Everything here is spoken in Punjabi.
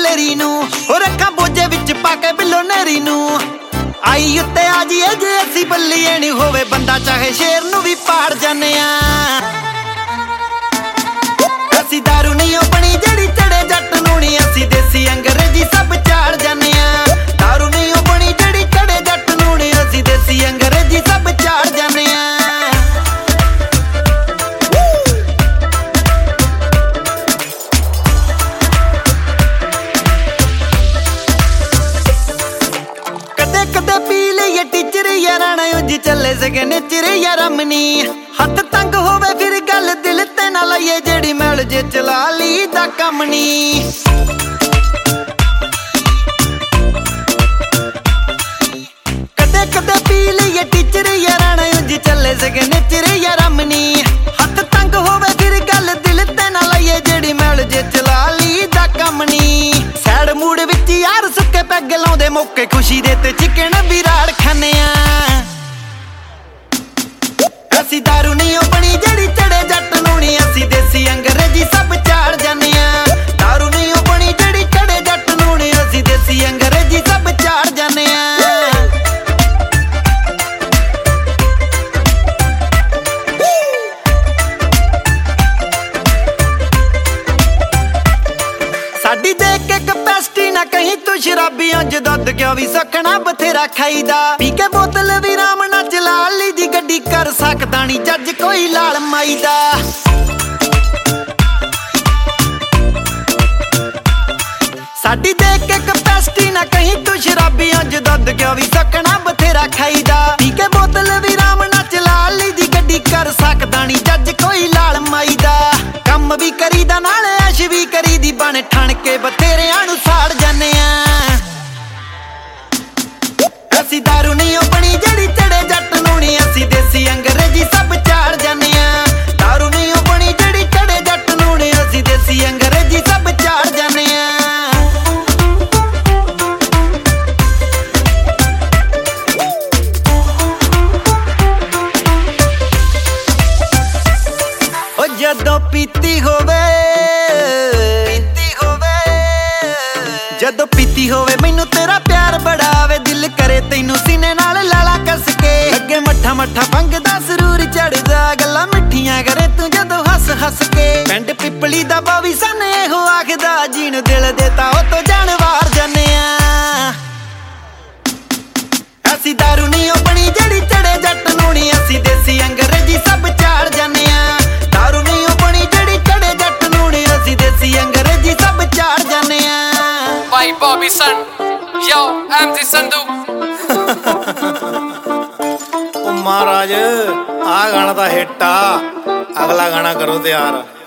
ਦਲੇਰੀ ਨੂੰ ਉਹ ਰੱਖਾਂ ਬੋਝੇ ਵਿੱਚ ਪਾ ਕੇ ਬਿੱਲੋ ਨੇਰੀ ਨੂੰ ਆਈ ਉੱਤੇ ਆ ਜੀਏ ਜੇ ਅਸੀਂ ਬੱਲੀਏ ਨਹੀਂ ਹੋਵੇ ਬੰਦਾ ਚਾਹੇ ਸ਼ੇਰ ਨੂੰ ਵੀ ਪਾੜ ਜਾਂਦੇ ਆ ਅਸੀਂ ਦਾਰੂ ਨਹੀਂ ਉਹ ਬਣੀ ਜਿਹੜੀ ਚੜੇ ਜੱਟ ਨੂੰ ਨਹੀਂ ਅਸੀਂ ਦੇਸੀ ਅੰਗਰੇਜ਼ੀ ਸਭ ਚਾੜ ਜਾਂਦੇ ਆ ਦਾਰੂ ਨਹੀਂ ਉਹ ਬਣੀ ਜਿਹੜੀ ਚੜੇ ਜੱਟ ਨੂੰ ਨਹੀਂ ਅਸੀਂ ਦੇਸੀ ਅੰਗਰੇਜ਼ੀ ਸਭ ਚਾੜ ਜਾਂਦੇ ਆ ਕਦੇ ਪੀ ਲਈਏ ਟੀਚਰ ਯਾਰਾਂ ਉਂਝ ਚੱਲੇ ਸਿਗਨੇਚਰ ਯਾਰ ਅਮਨੀ ਹੱਥ ਤੰਗ ਹੋਵੇ ਫਿਰ ਗੱਲ ਦਿਲ ਤੇ ਨਾ ਲਈਏ ਜਿਹੜੀ ਮੈਲ ਜੇ ਚਲਾ ਲਈ ਦਾ ਕੰਮ ਨੀ ਕਦੇ ਪੀ ਲਈਏ ਟੀਚਰ ਯਾਰਾਂ ਉਂਝ ਚੱਲੇ ਸਿਗਨੇਚਰ ਯਾਰ ਅਮਨੀ ਹੱਥ ਤੰਗ ਹੋਵੇ ਫਿਰ ਗੱਲ ਦਿਲ ਤੇ ਨਾ ਲਈਏ ਜਿਹੜੀ ਮੈਲ ਜੇ ਚਲਾ ਲਈ ਦਾ ਕੰਮ ਨੀ ਸੈਡ ਮੂਡ ਵਿੱਚ ਯਾਰ ਸੁੱਕੇ ਪੈਗ ਲਾਉਂਦੇ ਮੌਕੇ ਖੁਸ਼ੀ ਦੇ ਤੇ ਚਿਕਨ ਵੀ ਰਾੜ ਖਾਨੇ ਆ ਅਸੀਂ ਦਾਰੂ ਨਹੀਂ ਉਹ ਬਣੀ ਜਿਹੜੀ ਚੜੇ ਜੱਟ ਨੂੰ ਨਹੀਂ ਅਸੀਂ ਦੇਸੀ ਅੰਗਰੇਜ਼ੀ ਸਭ ਚਾੜ ਜਾਂਦੇ ਆ ਦਾਰੂ ਨਹੀਂ ਉਹ ਬਣੀ ਜਿਹੜੀ ਚੜੇ ਜੱਟ ਨੂੰ ਨਹੀਂ ਅਸੀਂ ਦੇਸੀ ਅੰਗਰੇਜ਼ੀ ਸਭ ਚਾੜ ਜਾਂਦੇ ਆ ਸਾਡੀ ਦੇਖ ਕੇ ਕਪੈਸਿਟੀ ਨਾ ਕਹੀਂ ਤੂੰ ਸ਼ਰਾਬੀਆਂ ਚ ਦੁੱਧ ਕਿਉਂ ਵੀ ਸਕਣਾ ਬਥੇਰਾ ਖਾਈਦਾ ਪੀ ਕੇ ਬੋਤਲ ਵੀ ਰਾਮ ਨਾਲ ਚਲਾ ਲਈ ਦੀ ਗੱਡੀ ਕਰ ਸਕਦਾ ਨਹੀਂ ਜੱਜ ਕੋਈ ਲਾਲ ਮਾਈ ਦਾ ਸਾਡੀ ਦੇਖ ਕੇ ਕਪੈਸਿਟੀ ਨਾ ਕਹੀਂ ਤੂੰ ਸ਼ਰਾਬੀਆਂ ਚ ਦੁੱਧ ਕਿਉਂ ਵੀ ਸਕਣਾ ਬਥੇਰਾ ਖਾਈਦਾ ਪੀ ਕੇ ਬੋਤਲ ਵੀ ਰਾਮ ਨਾਲ ਚਲਾ ਲਈ ਦੀ ਗੱਡੀ ਕਰ ਸਕਦਾ ਨਹੀਂ ਜੱਜ ਕੋਈ ਲਾਲ ਮਾਈ ਦਾ ਕੰਮ ਵੀ ਕਰੀਦਾ ਨਾਲ ਐਸ਼ ਵੀ ਕਰੀਦੀ ਬਣ ਠਣ ਕੇ ਬਥੇਰਿਆਂ ਨੂੰ ਸਾੜ ਜਾਂਦੇ ਆ ਅਸੀਂ ਦਾਰੂ ਨਹੀਂ ਉਹ ਬਣੀ ਜਿਹੜੀ ਚੜੇ ਜੱਟ ਨੂੰ ਨਹੀਂ ਅਸੀਂ ਦੇਸੀ ਅੰਗਰੇਜ਼ੀ ਸਭ ਚਾੜ ਜਾਂਦੇ ਆ ਦਾਰੂ ਨਹੀਂ ਉਹ ਬਣੀ ਜਿਹੜੀ ਚੜੇ ਜੱਟ ਨੂੰ ਨਹੀਂ ਅਸੀਂ ਦੇਸੀ ਅੰਗਰੇਜ਼ੀ ਸਭ ਚਾੜ ਜਾਂਦੇ ਆ ਉਹ ਜਦੋਂ ਪੀਤੀ ਹੋਵੇ ਜਦੋਂ ਪੀਤੀ ਹੋਵੇ ਮੈਨੂੰ ਤੇਰਾ ਪਿਆਰ ਬੜਾ ਆਵੇ ਦਿਲ ਕਰੇ ਤੈਨੂੰ ਸੀਨੇ ਨਾਲ ਲਾਲਾ ਕੱਸ ਕੇ ਅੱਗੇ ਮੱਠਾ ਮੱਠਾ ਪੰਗਦਾ ਸਰੂਰ ਚੜਦਾ ਗੱਲਾਂ ਮਿੱਠੀਆਂ ਕਰੇ ਤੂੰ ਜਦੋਂ ਹੱਸ ਹੱਸ ਕੇ ਪਿੰਡ ਪਿੱਪਲੀ ਦਾ ਬਾਵੀ ਸਾਨੇ ਇਹੋ ਆਖਦਾ ਜੀਣ ਦਿਲ ਦੇਤਾ ਉਹ ਤੋਂ ਜਾਨ ਵਾਰ ਜਾਂਦੇ ਆ ਅਸੀਂ ਦਾਰੂ ਨਹੀਂ ਉਹ ਬਣੀ ਜਿਹੜੀ ਚੜੇ ਜੱਟ ਨੂੰ ਨਹੀਂ ਅਸੀਂ ਦੇਸੀ ਅੰਗਰੇਜ਼ੀ ਸਭ ਚਾੜ ਜਾਂਦੇ ਆ ਦਾਰੂ ਨਹੀਂ ਉਹ ਬਣੀ ਜਿਹੜੀ ਚੜੇ ਜੱਟ ਨੂੰ ਨਹੀਂ ਅਸੀਂ ਦੇਸੀ ਅੰਗਰੇਜ਼ੀ ਸਭ ਚਾੜ ਜਾਂਦੇ ਆ भाई Bobby son yo MG Sandhu महाराज आ गाना तो हिट आ अगला गाना करो तैयार।